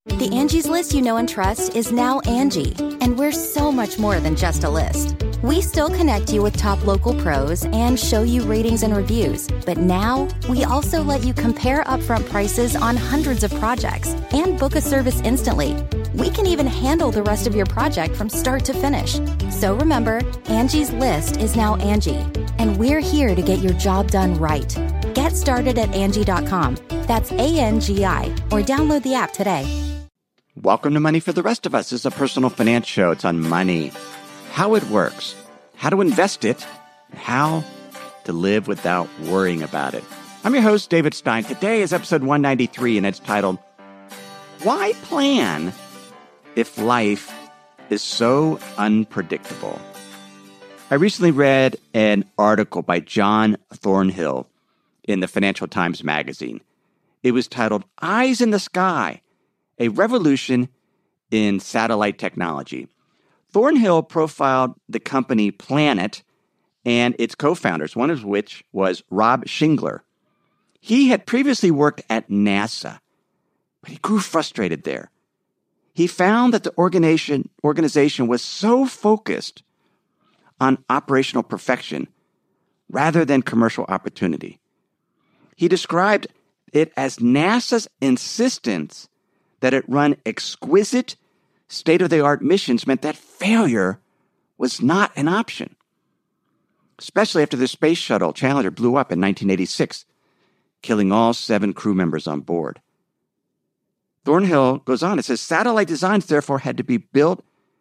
The Angie's List you know and trust is now Angie, and we're so much more than just a list. We still connect you with top local pros and show you ratings and reviews, but now we also let you compare upfront prices on hundreds of projects and book a service instantly. We can even handle the rest of your project from start to finish. So remember, Angie's List is now Angie, and we're here to get your job done right. Get started at Angie.com. That's ANGI, or download the app today. Welcome to Money for the Rest of Us. This is a personal finance show. It's on money, how it works, how to invest it, and how to live without worrying about it. I'm your host, David Stein. Today is episode 193, and it's titled, Why Plan If Life is So Unpredictable? I recently read an article by John Thornhill in the Financial Times magazine. It was titled, Eyes in the Sky, a Revolution in Satellite Technology. Thornhill profiled the company Planet and its co-founders, one of which was Rob Shingler. He had previously worked at NASA, but he grew frustrated there. He found that the organization was so focused on operational perfection rather than commercial opportunity. He described it as NASA's insistence that it run exquisite, state-of-the-art missions meant that failure was not an option, especially after the space shuttle Challenger blew up in 1986, killing all 7 crew members on board. Thornhill goes on, it says, satellite designs therefore had to build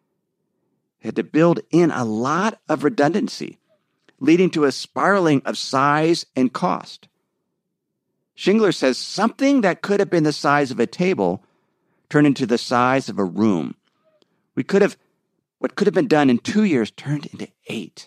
in a lot of redundancy, leading to a spiraling of size and cost. Shingler says something that could have been the size of a table turned into the size of a room. What could have been done in 2 years turned into 8.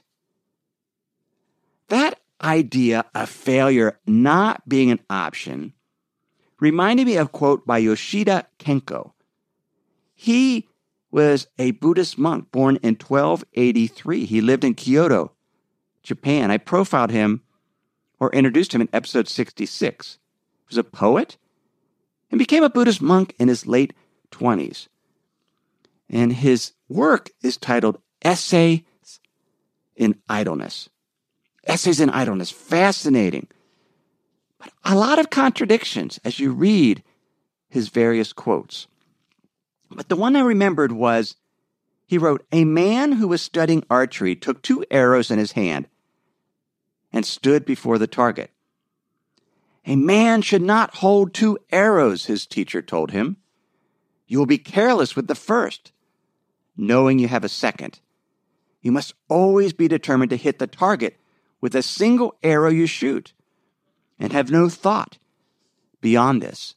That idea of failure not being an option reminded me of a quote by Yoshida Kenko. He was a Buddhist monk born in 1283. He lived in Kyoto, Japan. I profiled him or introduced him in episode 66. He was a poet and became a Buddhist monk in his late 20s. And his work is titled Essays in Idleness. Essays in Idleness, fascinating. But a lot of contradictions as you read his various quotes. But the one I remembered was, he wrote, a man who was studying archery took 2 arrows in his hand and stood before the target. A man should not hold 2 arrows, his teacher told him. You will be careless with the first, knowing you have a second. You must always be determined to hit the target with a single arrow you shoot and have no thought beyond this.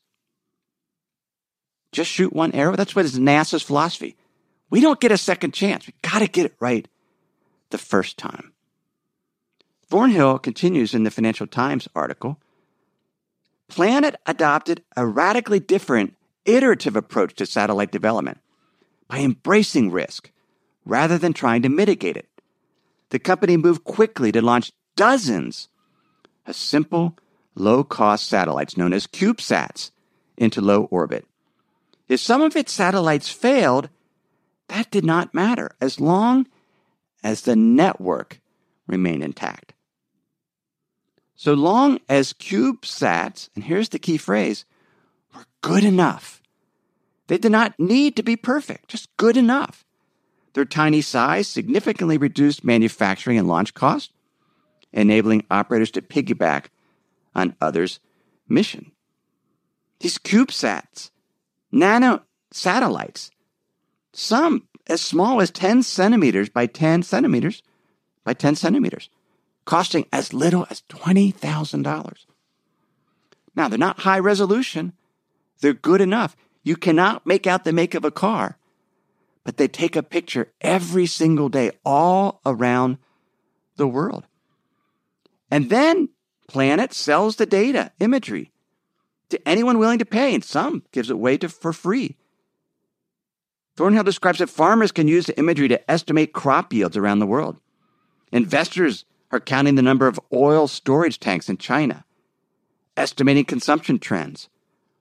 Just shoot 1 arrow? That's what is NASA's philosophy. We don't get a second chance. We got to get it right the first time. Thornhill continues in the Financial Times article, Planet adopted a radically different, iterative approach to satellite development by embracing risk rather than trying to mitigate it. The company moved quickly to launch dozens of simple, low-cost satellites known as CubeSats into low orbit. If some of its satellites failed, that did not matter as long as the network remained intact. So long as CubeSats, and here's the key phrase, were good enough. They did not need to be perfect, just good enough. Their tiny size significantly reduced manufacturing and launch costs, enabling operators to piggyback on others' mission. These CubeSats, nano satellites, some as small as 10 centimeters by 10 centimeters by 10 centimeters, costing as little as $20,000. Now, they're not high resolution. They're good enough. You cannot make out the make of a car, but they take a picture every single day all around the world. And then Planet sells the data, imagery, to anyone willing to pay, and some gives it away for free. Thornhill describes that farmers can use the imagery to estimate crop yields around the world. Investors are counting the number of oil storage tanks in China, estimating consumption trends,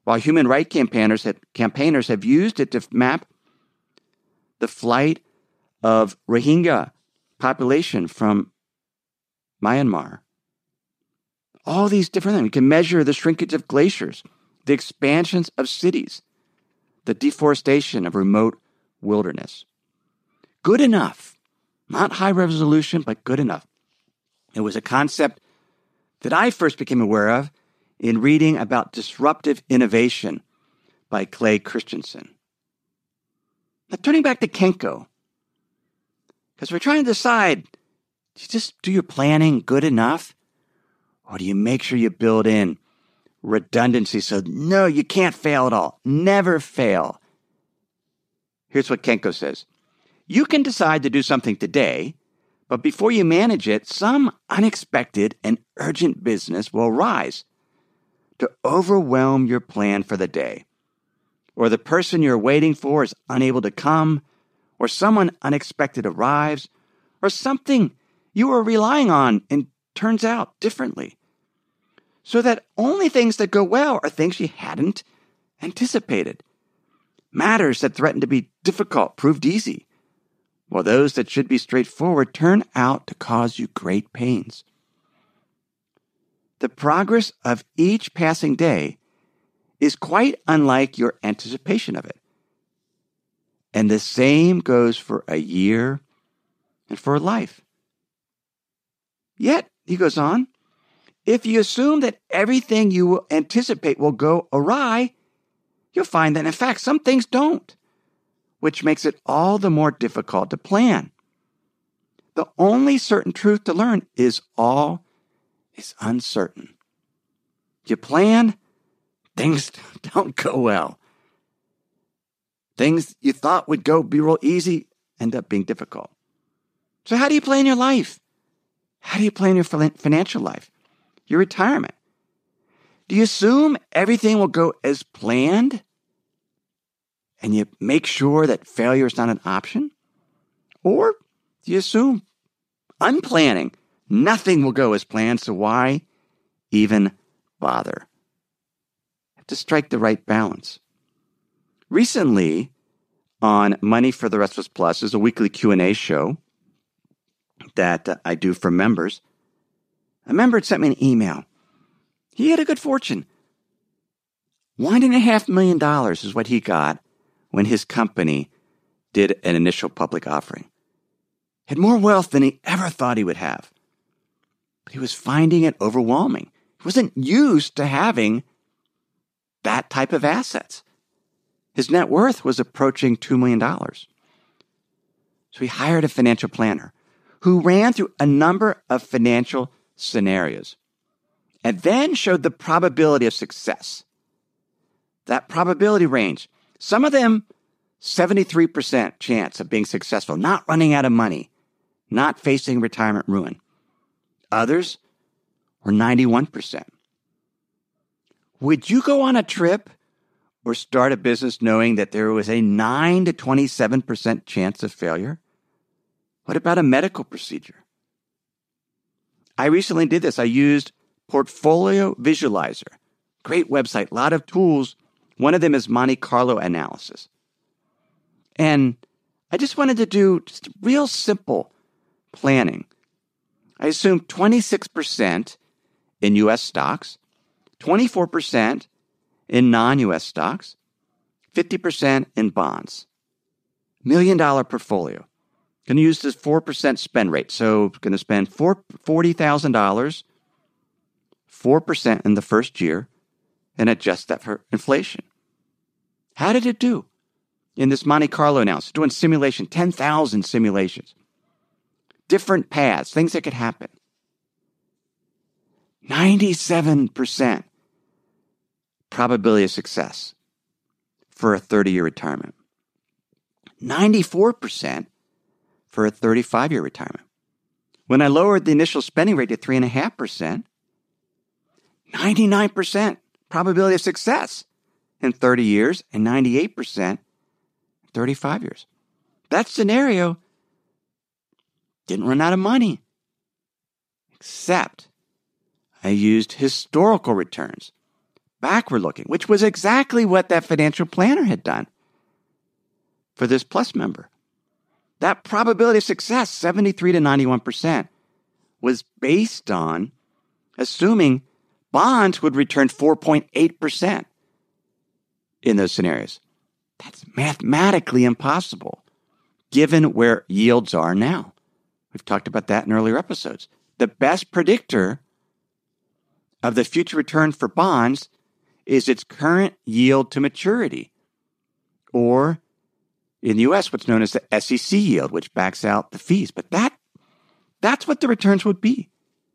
while human rights campaigners have used it to map the flight of Rohingya population from Myanmar. All these different things. We can measure the shrinkage of glaciers, the expansions of cities, the deforestation of remote wilderness. Good enough. Not high resolution, but good enough. It was a concept that I first became aware of in reading about disruptive innovation by Clay Christensen. Now, turning back to Kenko, because we're trying to decide, do you just do your planning good enough? Or do you make sure you build in redundancy so no, you can't fail at all. Never fail. Here's what Kenko says. You can decide to do something today, but before you manage it, some unexpected and urgent business will arise to overwhelm your plan for the day. Or the person you're waiting for is unable to come, or someone unexpected arrives, or something you were relying on and turns out differently. So that only things that go well are things you hadn't anticipated. Matters that threaten to be difficult proved easy, while those that should be straightforward turn out to cause you great pains. The progress of each passing day is quite unlike your anticipation of it. And the same goes for a year and for life. Yet, he goes on, if you assume that everything you will anticipate will go awry, you'll find that, in fact, some things don't, which makes it all the more difficult to plan. The only certain truth to learn is all is uncertain. You plan, things don't go well. Things you thought would be real easy end up being difficult. So how do you plan your life? How do you plan your financial life? Your retirement? Do you assume everything will go as planned? And you make sure that failure is not an option? Or do you assume unplanning? Nothing will go as planned, so why even bother? You have to strike the right balance. Recently, on Money for the Rest of Us Plus, is a weekly Q&A show that I do for members. A member had sent me an email. He had a good fortune. $1.5 million is what he got when his company did an initial public offering. Had more wealth than he ever thought he would have. But he was finding it overwhelming. He wasn't used to having that type of assets. His net worth was approaching $2 million. So he hired a financial planner who ran through a number of financial scenarios and then showed the probability of success. That probability range, some of them 73% chance of being successful, not running out of money, not facing retirement ruin. Others were 91%. Would you go on a trip or start a business knowing that there was a 9 to 27% chance of failure? What about a medical procedure? I recently did this. I used Portfolio Visualizer. Great website, a lot of tools. One of them is Monte Carlo analysis. And I just wanted to do just real simple planning. I assumed 26% in U.S. stocks, 24% in non-U.S. stocks, 50% in bonds. $1 million portfolio. Going to use this 4% spend rate. So going to spend $40,000, 4% in the first year, and adjust that for inflation. How did it do? In this Monte Carlo analysis, doing simulation, 10,000 simulations. Different paths, things that could happen. 97% probability of success for a 30-year retirement. 94% for a 35-year retirement. When I lowered the initial spending rate to 3.5%, 99% probability of success in 30 years and 98% in 35 years. That scenario didn't run out of money, except I used historical returns, backward looking, which was exactly what that financial planner had done for this Plus member. That probability of success, 73 to 91%, was based on assuming bonds would return 4.8% in those scenarios. That's mathematically impossible, given where yields are now. We've talked about that in earlier episodes. The best predictor of the future return for bonds is its current yield to maturity, or in the U.S., what's known as the SEC yield, which backs out the fees. But that's what the returns would be.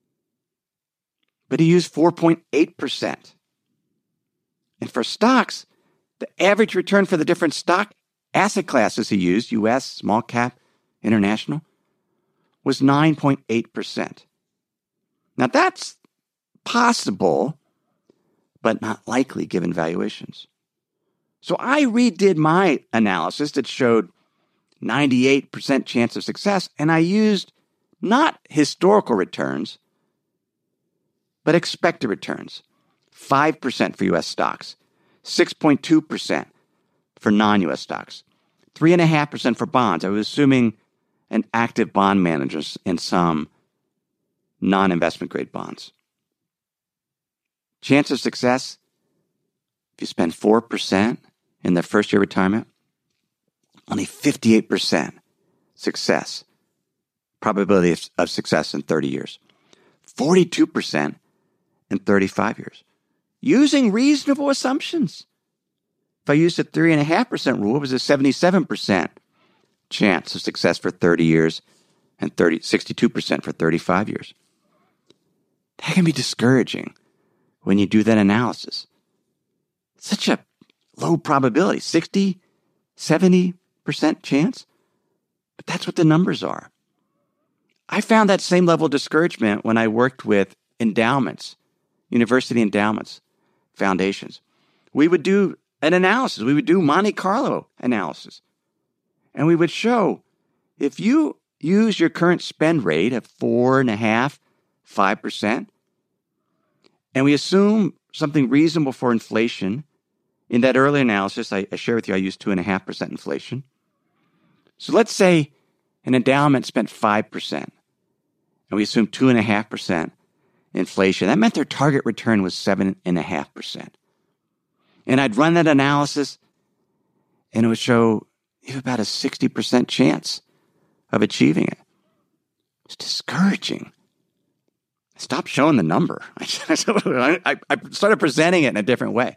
But he used 4.8%. And for stocks, the average return for the different stock asset classes he used, U.S., small cap, international, was 9.8%. Now that's possible, but not likely given valuations. So I redid my analysis that showed 98% chance of success, and I used not historical returns, but expected returns. 5% for U.S. stocks, 6.2% for non-U.S. stocks, 3.5% for bonds. I was assuming an active bond managers in some non-investment grade bonds. Chance of success, if you spend 4% in the first year of retirement, only 58% success, probability of success in 30 years, 42% in 35 years, using reasonable assumptions. If I used a 3.5% rule, it was a 77% chance of success for 30 years and 62% for 35 years. That can be discouraging when you do that analysis. Such a low probability, 60, 70% chance. But that's what the numbers are. I found that same level of discouragement when I worked with endowments, university endowments, foundations. We would do an analysis. We would do Monte Carlo analysis. And we would show if you use your current spend rate of 4.5%, 5%, and we assume something reasonable for inflation. In that early analysis, I share with you, I used 2.5% inflation. So let's say an endowment spent 5%, and we assumed 2.5% inflation. That meant their target return was 7.5%. And I'd run that analysis, and it would show you have about a 60% chance of achieving it. It's discouraging. Stop showing the number. I started presenting it in a different way.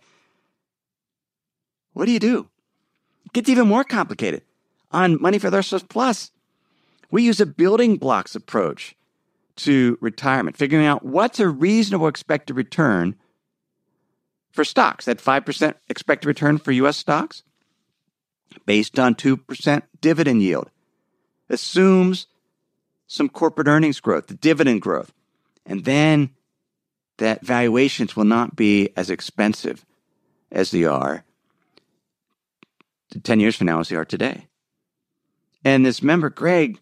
What do? It gets even more complicated. On Money for the Rest of Us Plus, we use a building blocks approach to retirement, figuring out what's a reasonable expected return for stocks. That 5% expected return for U.S. stocks, based on 2% dividend yield, assumes some corporate earnings growth, the dividend growth, and then that valuations will not be as expensive as they are 10 years from now as they are today. And this member, Greg,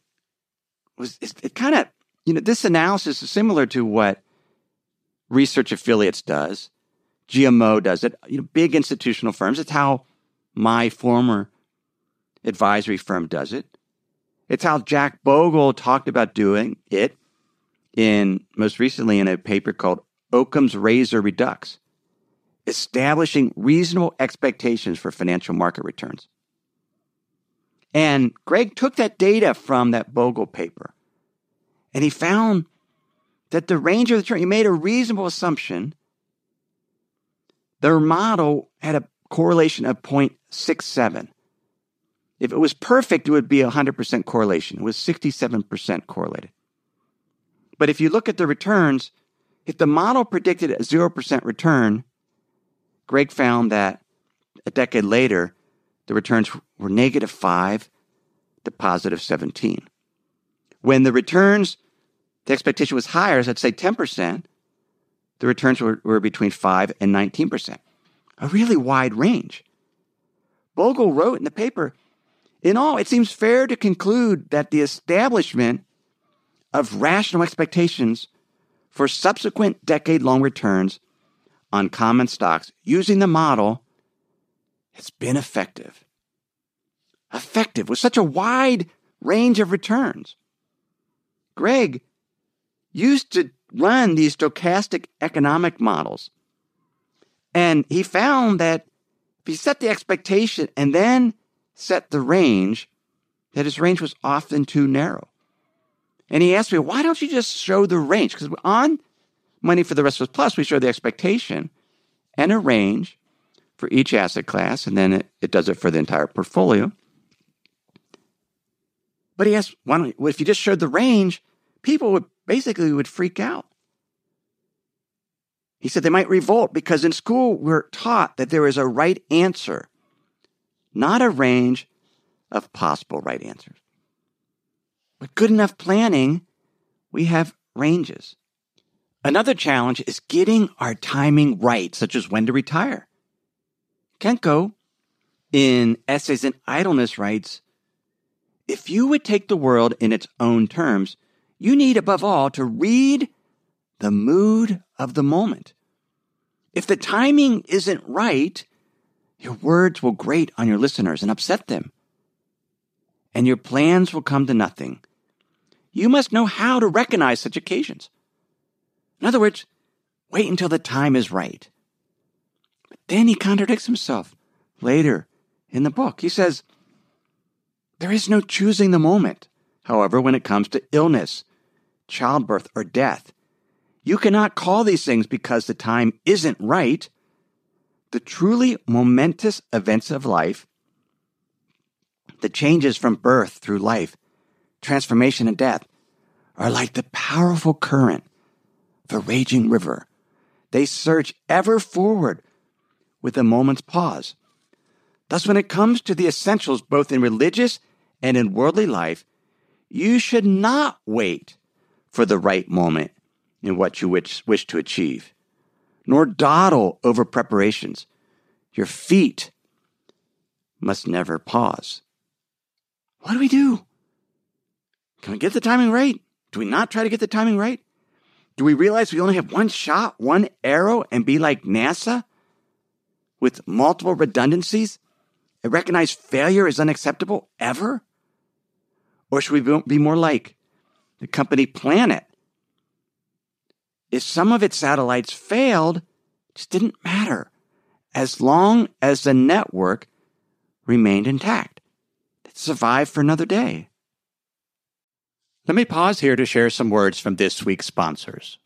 this analysis is similar to what Research Affiliates does. GMO does it. Big institutional firms. It's how my former advisory firm does it. It's how Jack Bogle talked about doing it most recently in a paper called Occam's Razor Redux, establishing reasonable expectations for financial market returns. And Greg took that data from that Bogle paper, and he found that the range of the return, he made a reasonable assumption. Their model had a correlation of 0.67. If it was perfect, it would be 100% correlation. It was 67% correlated. But if you look at the returns, if the model predicted a 0% return, Greg found that a decade later, the returns were -5 to +17. When the returns, the expectation was higher, let's say 10%, the returns were between 5 and 19%. A really wide range. Bogle wrote in the paper, in all, it seems fair to conclude that the establishment of rational expectations for subsequent decade-long returns on common stocks using the model has been effective. Effective with such a wide range of returns. Greg used to run these stochastic economic models, and he found that if he set the expectation and then set the range, that his range was often too narrow. And he asked me, why don't you just show the range? Because on Money for the Rest of Us Plus, we show the expectation and a range for each asset class, and then it does it for the entire portfolio. But he asked, if you just showed the range, people would freak out. He said they might revolt because in school we're taught that there is a right answer, not a range of possible right answers. With good enough planning, we have ranges. Another challenge is getting our timing right, such as when to retire. Kenko, in Essays in Idleness, writes, if you would take the world in its own terms, you need above all to read the mood of the moment. If the timing isn't right, your words will grate on your listeners and upset them, and your plans will come to nothing. You must know how to recognize such occasions. In other words, wait until the time is right. But then he contradicts himself later in the book. He says, there is no choosing the moment, however, when it comes to illness, childbirth, or death. You cannot call these things because the time isn't right. The truly momentous events of life, the changes from birth through life, transformation and death, are like the powerful current of a raging river. They surge ever forward with a moment's pause. Thus, when it comes to the essentials, both in religious and in worldly life, you should not wait for the right moment in what you wish to achieve, nor dawdle over preparations. Your feet must never pause. What do we do? Can we get the timing right? Do we not try to get the timing right? Do we realize we only have one shot, one arrow, and be like NASA with multiple redundancies and recognize failure is unacceptable ever? Or should we be more like the company Planet? If some of its satellites failed, it just didn't matter as long as the network remained intact. It survived for another day. Let me pause here to share some words from this week's sponsors.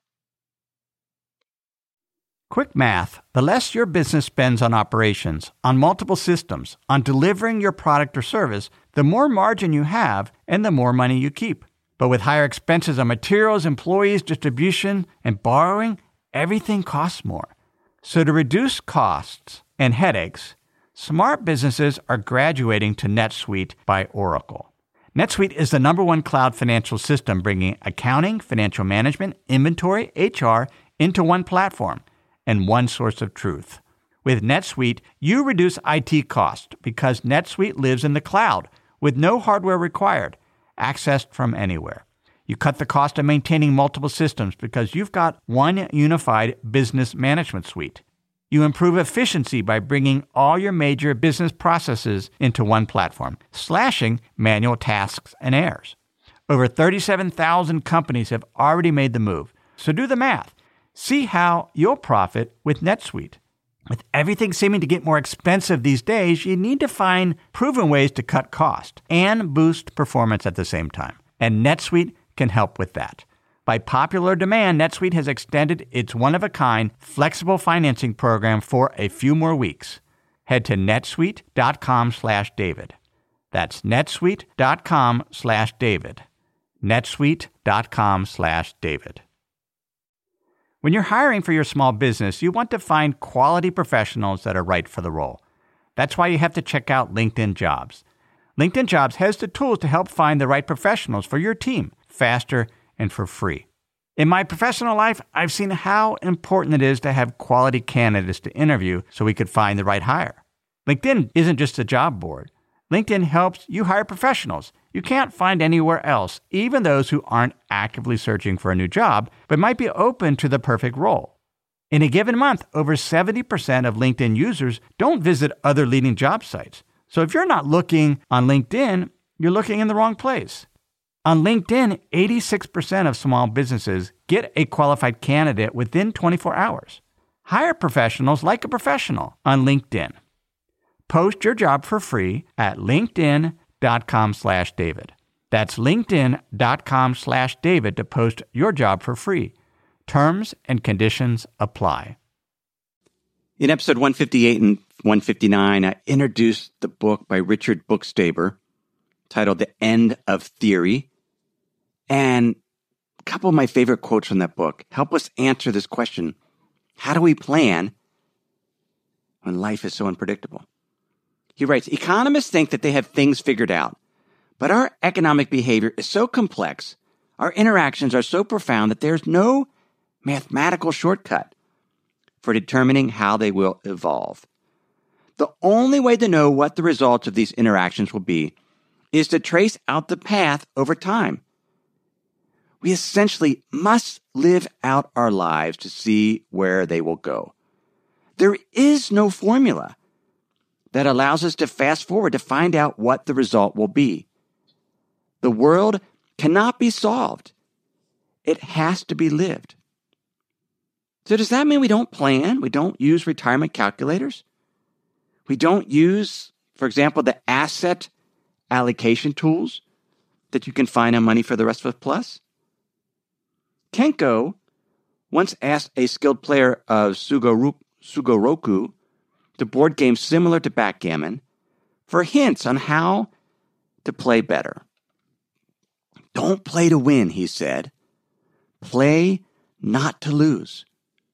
Quick math. The less your business spends on operations, on multiple systems, on delivering your product or service, the more margin you have and the more money you keep. But with higher expenses on materials, employees, distribution, and borrowing, everything costs more. So to reduce costs and headaches, smart businesses are graduating to NetSuite by Oracle. NetSuite is the #1 cloud financial system bringing accounting, financial management, inventory, HR into one platform and one source of truth. With NetSuite, you reduce IT costs because NetSuite lives in the cloud with no hardware required, accessed from anywhere. You cut the cost of maintaining multiple systems because you've got one unified business management suite. You improve efficiency by bringing all your major business processes into one platform, slashing manual tasks and errors. Over 37,000 companies have already made the move. So do the math. See how you'll profit with NetSuite. With everything seeming to get more expensive these days, you need to find proven ways to cut cost and boost performance at the same time. And NetSuite can help with that. By popular demand, NetSuite has extended its one-of-a-kind flexible financing program for a few more weeks. Head to netsuite.com/David. That's netsuite.com/David. netsuite.com/David. When you're hiring for your small business, you want to find quality professionals that are right for the role. That's why you have to check out LinkedIn Jobs. LinkedIn Jobs has the tools to help find the right professionals for your team faster and for free. In my professional life, I've seen how important it is to have quality candidates to interview so we could find the right hire. LinkedIn isn't just a job board. LinkedIn helps you hire professionals you can't find anywhere else, even those who aren't actively searching for a new job, but might be open to the perfect role. In a given month, over 70% of LinkedIn users don't visit other leading job sites. So if you're not looking on LinkedIn, you're looking in the wrong place. On LinkedIn, 86% of small businesses get a qualified candidate within 24 hours. Hire professionals like a professional on LinkedIn. Post your job for free at linkedin.com/David. That's linkedin.com/David to post your job for free. Terms and conditions apply. In episode 158 and 159, I introduced the book by Richard Bookstaber titled The End of Theory. And a couple of my favorite quotes from that book help us answer this question: how do we plan when life is so unpredictable? He writes, economists think that they have things figured out, but our economic behavior is so complex, our interactions are so profound that there's no mathematical shortcut for determining how they will evolve. The only way to know what the results of these interactions will be is to trace out the path over time. We essentially must live out our lives to see where they will go. There is no formula that allows us to fast forward to find out what the result will be. The world cannot be solved. It has to be lived. So does that mean we don't plan? We don't use retirement calculators? We don't use, for example, the asset allocation tools that you can find on Money for the Rest of Us Plus? Kenko once asked a skilled player of Sugoroku, the board game similar to backgammon, for hints on how to play better. Don't play to win, he said. Play not to lose.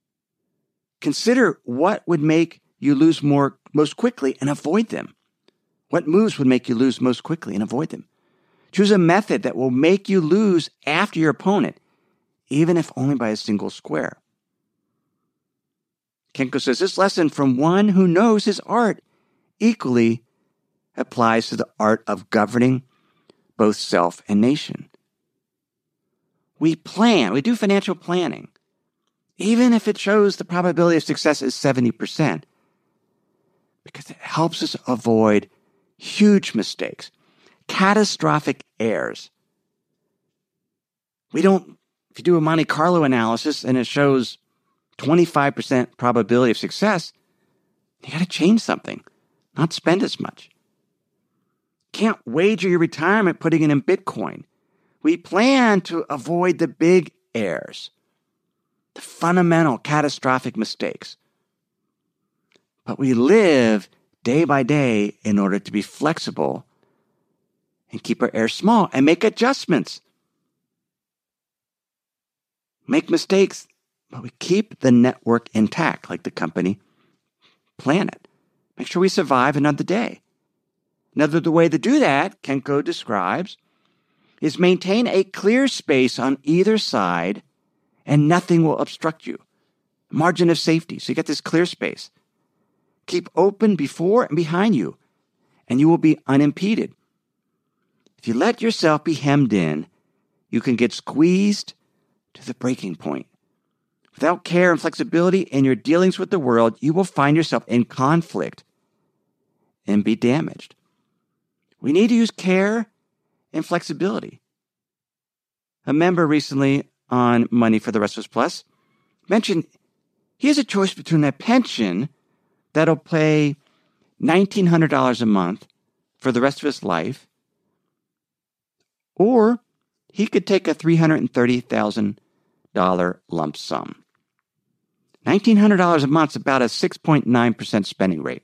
Consider what would make you lose most quickly and avoid them. What moves would make you lose most quickly and avoid them? Choose a method that will make you lose after your opponent, even if only by a single square. Kenko says this lesson from one who knows his art equally applies to the art of governing both self and nation. We plan, we do financial planning, even if it shows the probability of success is 70%, because it helps us avoid huge mistakes, catastrophic errors. If you do a Monte Carlo analysis and it shows 25% probability of success, you got to change something, not spend as much. Can't wager your retirement putting it in Bitcoin. We plan to avoid the big errors, the fundamental catastrophic mistakes. But we live day by day in order to be flexible and keep our errors small and make adjustments. Make mistakes, but we keep the network intact, like the company Planet. Make sure we survive another day. Another way to do that, Kenko describes, is maintain a clear space on either side and nothing will obstruct you. Margin of safety. So you get this clear space. Keep open before and behind you, and you will be unimpeded. If you let yourself be hemmed in, you can get squeezed to the breaking point. Without care and flexibility in your dealings with the world, you will find yourself in conflict and be damaged. We need to use care and flexibility. A member recently on Money for the Rest of Us Plus mentioned he has a choice between a pension that'll pay $1,900 a month for the rest of his life, or he could take a $330,000 lump sum. $1,900 a month is about a 6.9% spending rate.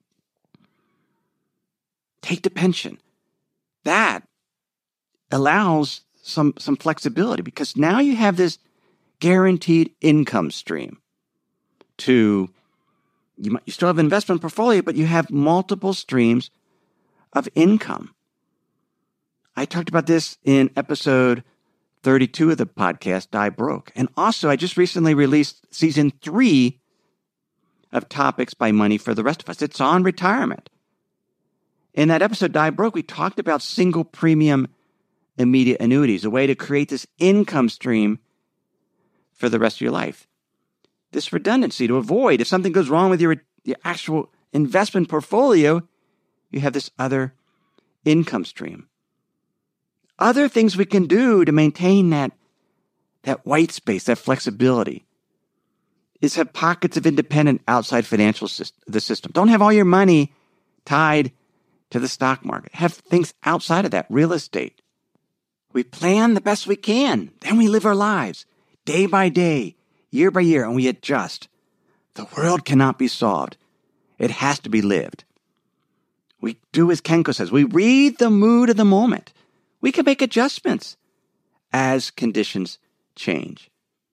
Take the pension. That allows some flexibility because now you have this guaranteed income stream. You still have an investment portfolio, but you have multiple streams of income. I talked about this in episode 32 of the podcast, Die Broke. And also, I just recently released season 3 of Topics by Money for the Rest of Us. It's on retirement. In that episode, Die Broke, we talked about single premium immediate annuities, a way to create this income stream for the rest of your life. this redundancy to avoid if something goes wrong with your actual investment portfolio, you have this other income stream. Other things we can do to maintain that white space, that flexibility, is have pockets of independent outside financial the system. Don't have all your money tied to the stock market. Have things outside of that, real estate. We plan the best we can. Then we live our lives day by day, year by year, and we adjust. The world cannot be solved. It has to be lived. We do as Kenko says. We read the mood of the moment. We can make adjustments as conditions change.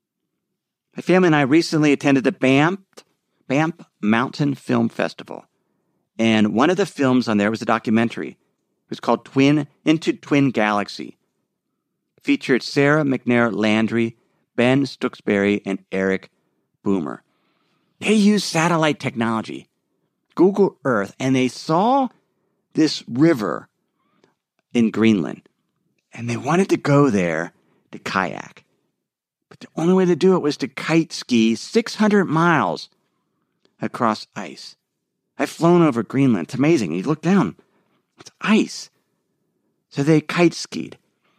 My family and I recently attended the Banff Mountain Film Festival. And one of the films on there was a documentary. It was called Into Twin Galaxy. It featured Sarah McNair Landry, Ben Stooksbury, and Eric Boomer. They used satellite technology, Google Earth, and they saw this river in Greenland. And they wanted to go there to kayak. But the only way to do it was to kite ski 600 miles across ice. I've flown over Greenland. It's amazing. You look down, it's ice. So they kite skied.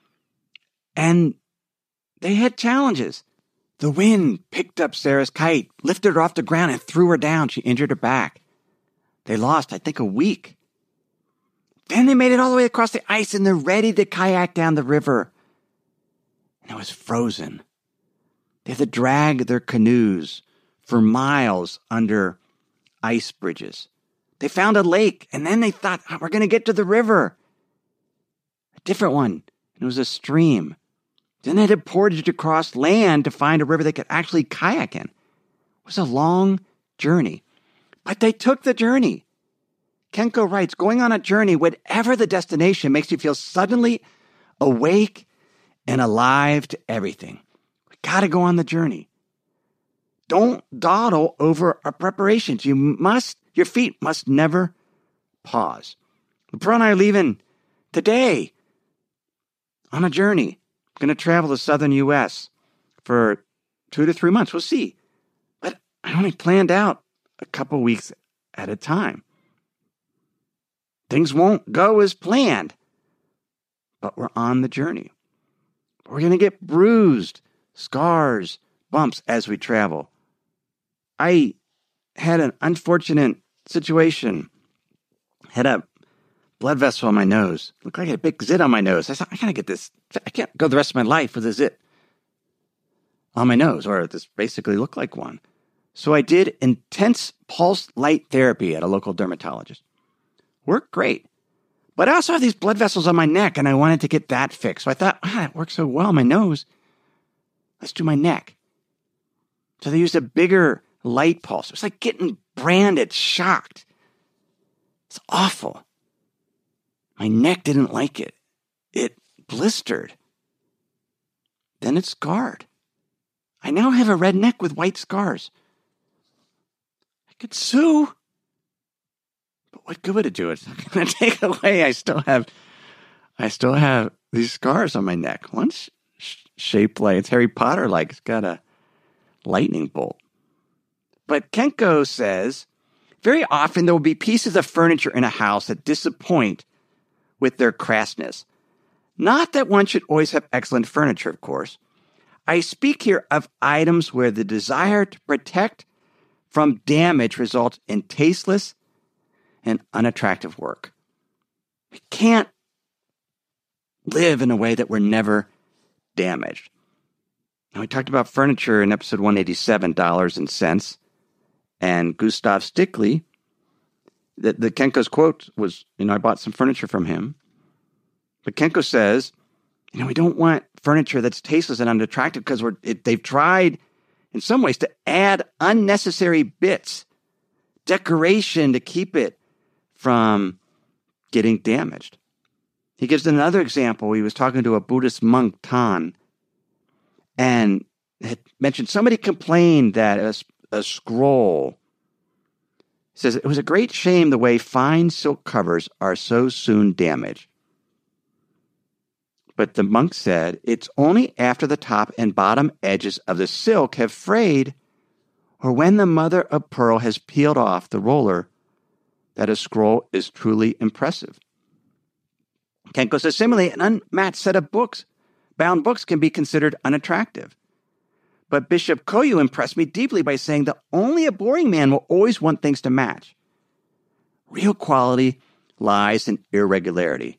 And they had challenges. The wind picked up Sarah's kite, lifted her off the ground, and threw her down. She injured her back. They lost, I think, a week. Then they made it all the way across the ice, and they're ready to kayak down the river. And it was frozen. They had to drag their canoes for miles under ice bridges. They found a lake, and then they thought, we're going to get to the river. A different one. It was a stream. Then they had to portage across land to find a river they could actually kayak in. It was a long journey. But they took the journey. Kenko writes, going on a journey, whatever the destination, makes you feel suddenly awake and alive to everything. We got to go on the journey. Don't dawdle over our preparations. Your feet must never pause. LeBron and I are leaving today on a journey. I'm going to travel the southern U.S. for 2 to 3 months. We'll see. But I only planned out a couple weeks at a time. Things won't go as planned, but we're on the journey. We're going to get bruised, scars, bumps as we travel. I had an unfortunate situation. Had a blood vessel on my nose. Looked like I had a big zit on my nose. I thought, I gotta get this. I can't go the rest of my life with a zit on my nose, or this basically looked like one. So I did intense pulse light therapy at a local dermatologist. Worked great. But I also have these blood vessels on my neck, and I wanted to get that fixed. So I thought, it works so well on my nose. Let's do my neck. So they used a bigger light pulse. It was like getting branded, shocked. It's awful. My neck didn't like it. It blistered. Then it scarred. I now have a red neck with white scars. I could sue. But what good would it do? It's not going to take away. I still have these scars on my neck. One's shaped like, it's Harry Potter-like. It's got a lightning bolt. But Kenko says, very often there will be pieces of furniture in a house that disappoint with their crassness. Not that one should always have excellent furniture, of course. I speak here of items where the desire to protect from damage results in tasteless and unattractive work. We can't live in a way that we're never damaged. Now, we talked about furniture in episode 187, Dollars and Cents, and Gustav Stickley. The Kenko's quote was, I bought some furniture from him. But Kenko says, we don't want furniture that's tasteless and unattractive because they've tried in some ways to add unnecessary bits, decoration to keep it from getting damaged. He gives another example. He was talking to a Buddhist monk, Tan, and had mentioned somebody complained that a scroll. He says, it was a great shame the way fine silk covers are so soon damaged. But the monk said, it's only after the top and bottom edges of the silk have frayed or when the mother of pearl has peeled off the roller, that a scroll is truly impressive. Kenko says, similarly, an unmatched set of bound books can be considered unattractive. But Bishop Koyu impressed me deeply by saying that only a boring man will always want things to match. Real quality lies in irregularity.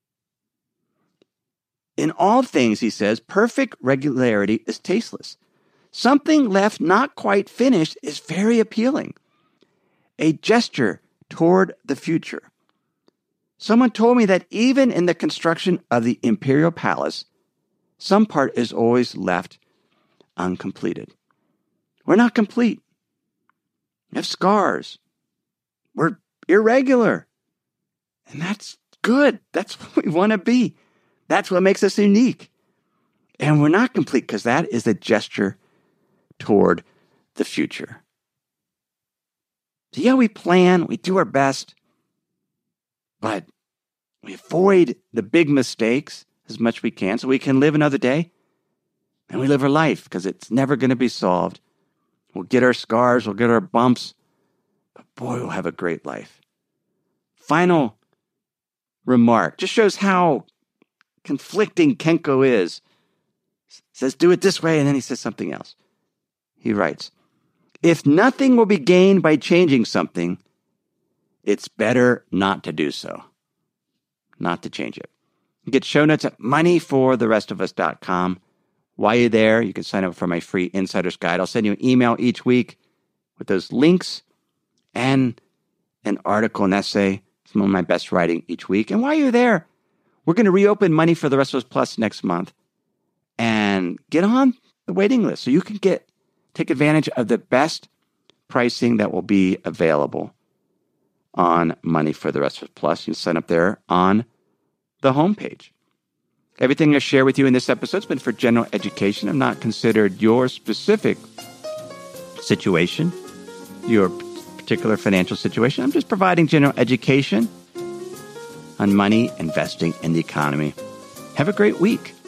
In all things, he says, perfect regularity is tasteless. Something left not quite finished is very appealing. A gesture toward the future. Someone told me that even in the construction of the imperial palace, some part is always left uncompleted. We're not complete. We have scars. We're irregular. And that's good. That's what we want to be. That's what makes us unique. And we're not complete because that is a gesture toward the future. So yeah, we plan, we do our best, but we avoid the big mistakes as much as we can so we can live another day. And we live our life because it's never going to be solved. We'll get our scars, we'll get our bumps, but boy, we'll have a great life. Final remark just shows how conflicting Kenko is. Says, do it this way, and then he says something else. He writes, if nothing will be gained by changing something, it's better not to do so. Not to change it. You get show notes at moneyfortherestofus.com. While you're there, you can sign up for my free Insider's Guide. I'll send you an email each week with those links and an article, an essay, some of my best writing each week. And while you're there, we're going to reopen Money for the Rest of Us Plus next month and get on the waiting list so you can take advantage of the best pricing that will be available on Money for the Rest of Us Plus. You can sign up there on the homepage. Everything I share with you in this episode has been for general education. I've not considered your specific situation, your particular financial situation. I'm just providing general education on money, investing, and the economy. Have a great week.